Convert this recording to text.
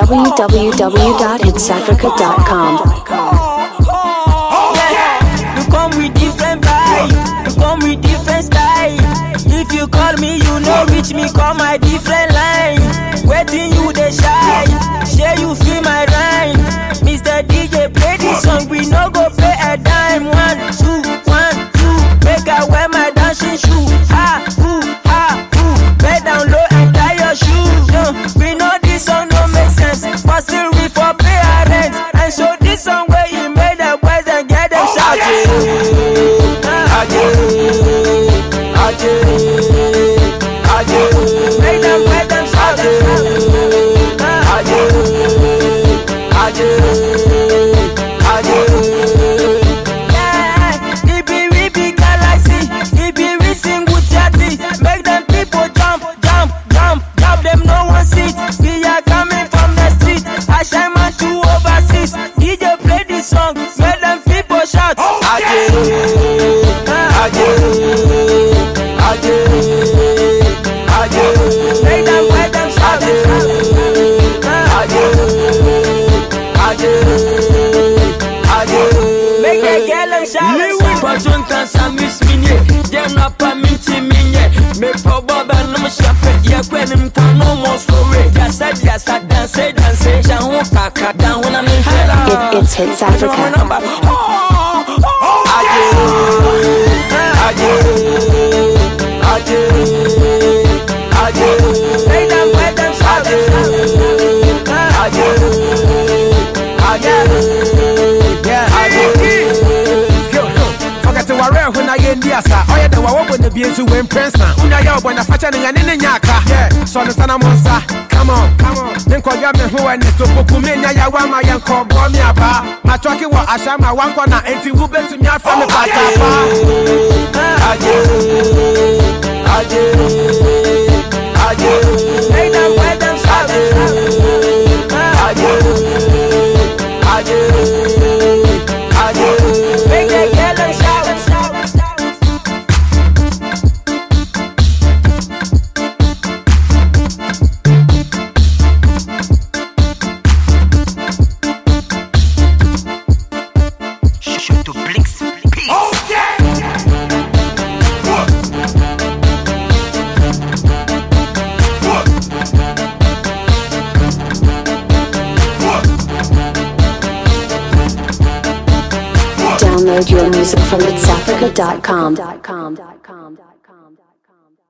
www.hitsafrica.com. You come with different vibe, you come with different style. If you call me, you know reach me, call my different line. Waiting you the shy, share you feel my rhyme. Mr. DJ play this song, we no go pay a dime. 1, 2, 1, 2, make I wear my dancing shoe. Ha, ooh, pay down low and tie your shoes. We know this song no make sense, but still we for pay our rent. And so this song where you made the boys and get them shouting. Make them get them shouting. Song, make them people shout. Make them shout. Make the girl them shout. But don't answer miss me. They're not permitting me. Me probably no shepherd. Yeah, when him can no more story. Yes, I dance. Down when I'm in It's Hits Africa. Make them shout. When I get the asa, oh yeah, the one when the beans who went Princeton. Unaya when I fetch and yaka. Yeah, so the son of monster. Come on. Then call you me who and to Pukumina Yawama Yanko, Bomiaba. My talking what I shall my one corner and you will bet to me from the Patapa. Make them shout. Make the girl them shout. Download your music from hitsafrica.com.